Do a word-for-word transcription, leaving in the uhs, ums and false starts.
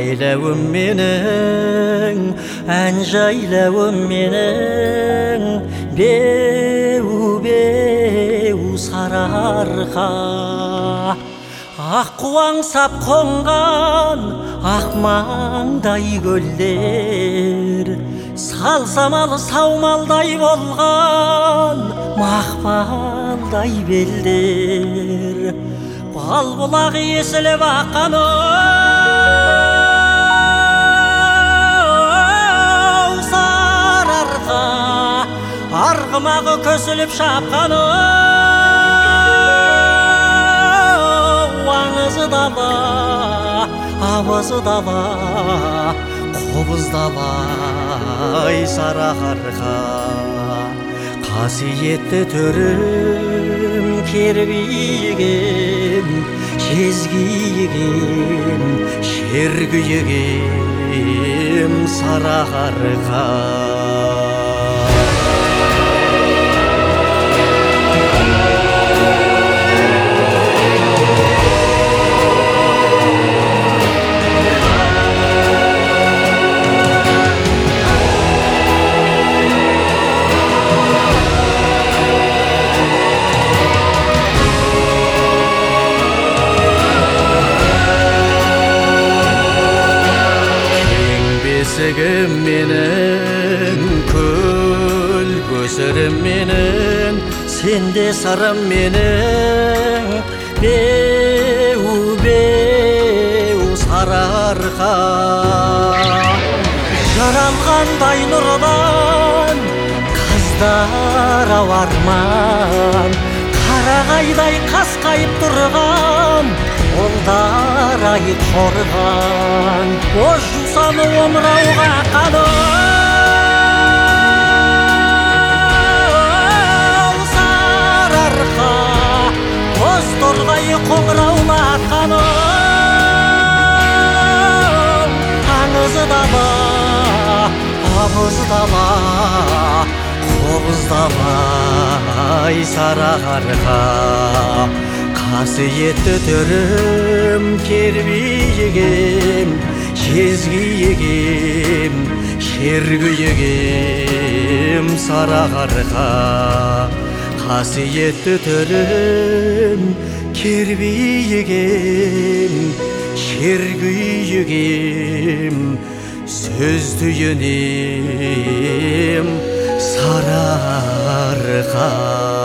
жайлауым менің, ән жайлауым менің, беу-беу сарыарқа. Ақ қуаңсап қонған ақ маңдай көлдер, салсамалы саумалдай болған мақпалдай белдер, бал бұлақ есіліп аққан оу сарыарқа, арғымағы көсіліп шапқан аңызы дала, ауызы дала, қобыз дала, ай сарыарқа. Қасиетті төрім, кербиігім, жезгиігім, шергиігім сарыарқа. Бесігім менің, көл көсірім менің, сенде сырым менің, беу-беу сарыарқа. Жаралғандай нұрдан қаздар ауарман, қарағайдай қасқайып тұрған қолдар-ай қорған, боз жусаны омырауға қаны сарыарқа, боз торғайы қоңырауына атқаны аңызы дала, ауызы дала, қобыз дала, ай сарыарқа. Қасиетті төрім, кербиігім, жезгиігім, шергиігім сарыарқа. Қасиетті төрім, кербиігім, шергиігім, сөз түйінем сарыарқа.